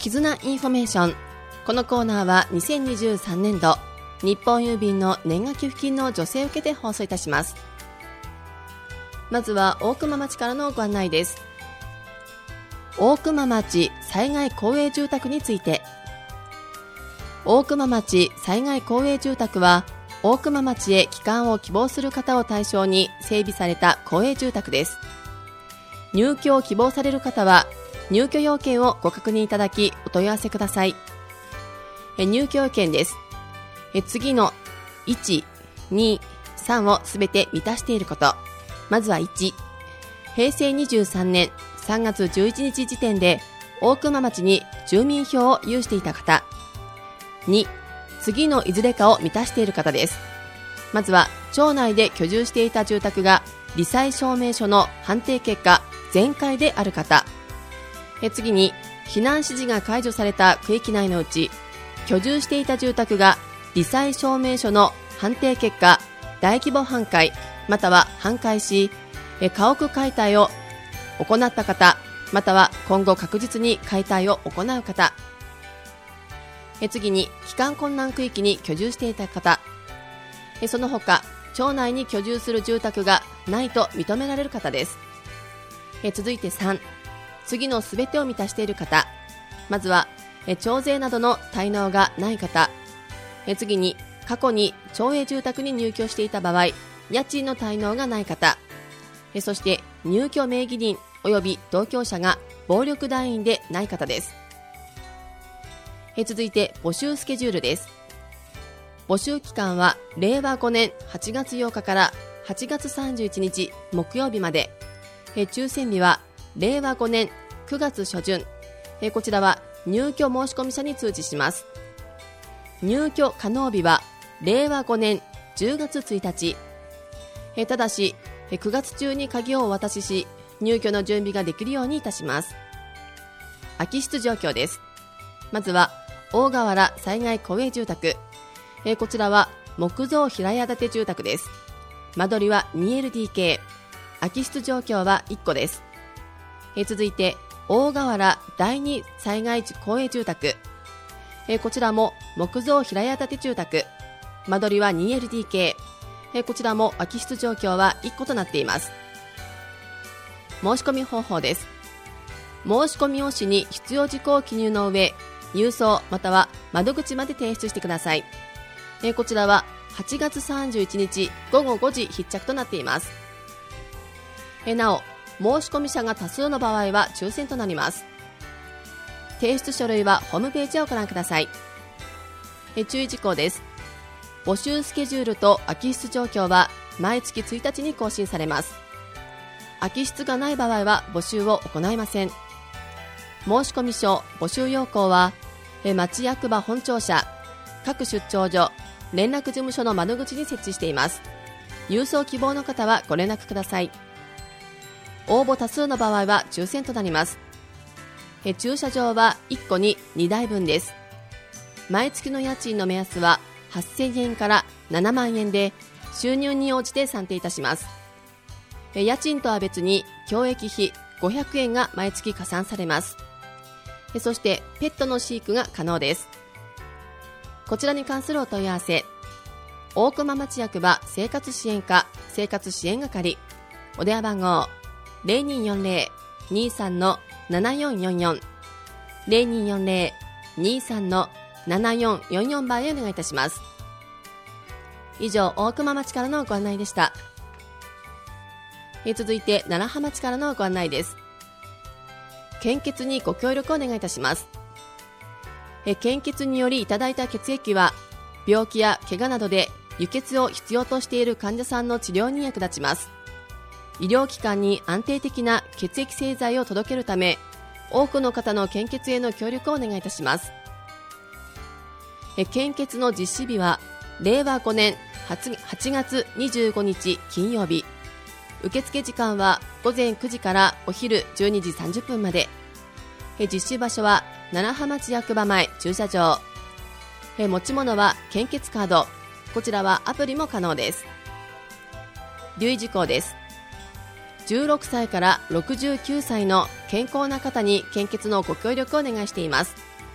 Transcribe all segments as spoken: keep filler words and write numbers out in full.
絆インフォメーション。このコーナーはにせんにじゅうさんねんど日本郵便の年賀寄付金の助成を受けて放送いたします。まずは大熊町からのご案内です。大熊町災害公営住宅について。大熊町災害公営住宅は大熊町へ帰還を希望する方を対象に整備された公営住宅です。入居を希望される方は入居要件をご確認いただきお問い合わせください。え入居要件です。え次のいち、に、さんをすべて満たしていること。まずはいち、へいせいにじゅうさんねんさんがつじゅういちにち時点で大熊町に住民票を有していた方。に、次のいずれかを満たしている方です。まずは町内で居住していた住宅が罹災証明書の判定結果全壊である方。え次に避難指示が解除された区域内のうち居住していた住宅が罹災証明書の判定結果大規模半壊または半壊しえ家屋解体を行った方または今後確実に解体を行う方。え次に帰還困難区域に居住していた方。えその他町内に居住する住宅がないと認められる方です。え続いてさん、次のすべてを満たしている方。まずはえ徴税などの滞納がない方。え次に過去に町営住宅に入居していた場合家賃の滞納がない方。えそして入居名義人及び同居者が暴力団員でない方です。え続いて募集スケジュールです。募集期間はれいわごねんはちがつようかからはちがつさんじゅういちにち木曜日まで。え抽選日はれいわごねんくがつしょじゅん。えこちらは入居申込者に通知します。入居可能日はれいわごねんじゅうがつついたち。えただしえくがつ中に鍵をお渡しし入居の準備ができるようにいたします。空き室状況です。まずは大河原災害公営住宅。えー、こちらは木造平屋建て住宅です。間取りは にエルディーケー。空き室状況はいっこです。えー、続いて大河原第二災害公営住宅。えー、こちらも木造平屋建て住宅。間取りは にエルディーケー。えー、こちらも空き室状況はいっことなっています。申し込み方法です。申し込み用紙に必要事項を記入の上郵送または窓口まで提出してください。えー、こちらははちがつさんじゅういちにちごごごじ必着となっています。えー、なお申し込み者が多数の場合は抽選となります。提出書類はホームページをご覧ください。えー、注意事項です。募集スケジュールと空き室状況は毎月ついたちに更新されます。空き室がない場合は募集を行いません。申込書募集要項は町役場本庁舎各出張所連絡事務所の窓口に設置しています。郵送希望の方はご連絡ください。応募多数の場合は抽選となります。え駐車場はいっこににだいぶんです。毎月の家賃の目安ははっせんえんからななまんえんで収入に応じて算定いたします。え家賃とは別に教育費ごひゃくえんが毎月加算されます。そしてペットの飼育が可能です。こちらに関するお問い合わせ大熊町役場生活支援課生活支援係お電話番号 ゼロにーよんゼロ にーさん ななよんよんよん ゼロにーよんゼロ にーさん ななよんよんよん 番へお願いいたします。以上大熊町からのご案内でした。え続いて楢葉町からのご案内です。献血にご協力をお願いいたします。え献血によりいただいた血液は病気や怪我などで輸血を必要としている患者さんの治療に役立ちます。医療機関に安定的な血液製剤を届けるため多くの方の献血への協力をお願いいたします。え献血の実施日はれいわごねんはちがつにじゅうごにち金曜日。受付時間はごぜんくじからお昼じゅうにじさんじゅっぷんまで。え実施場所は楢葉町役場前駐車場。え持ち物は献血カード。こちらはアプリも可能です。留意事項です。じゅうろくさいからろくじゅうきゅうさいの健康な方に献血のご協力をお願いしています。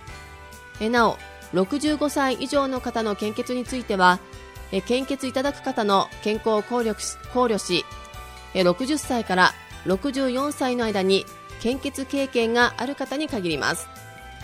なおろくじゅうごさい以上の方の献血については、献血いただく方の健康を考慮し、考慮しろくじゅっさいからろくじゅうよんさいの間に献血経験がある方に限ります。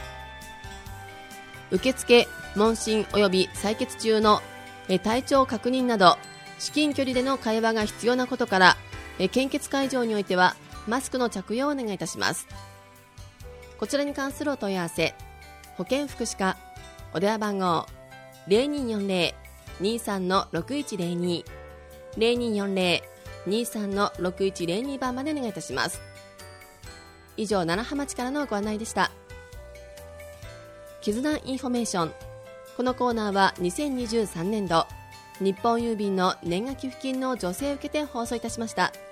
受付、問診及び採血中の体調確認など至近距離での会話が必要なことから、献血会場においてはマスクの着用をお願いいたします。こちらに関するお問い合わせ、保健福祉課お電話番号 ゼロにーよんゼロ にーさん ろくいちゼロに ゼロにーよんゼロ にーさん ろくいちゼロに 番までお願いいたします。以上、楢葉町からのご案内でした。絆インフォメーション。このコーナーはにせんにじゅうさんねんど日本郵便の年賀寄付金の助成を受けて放送いたしました。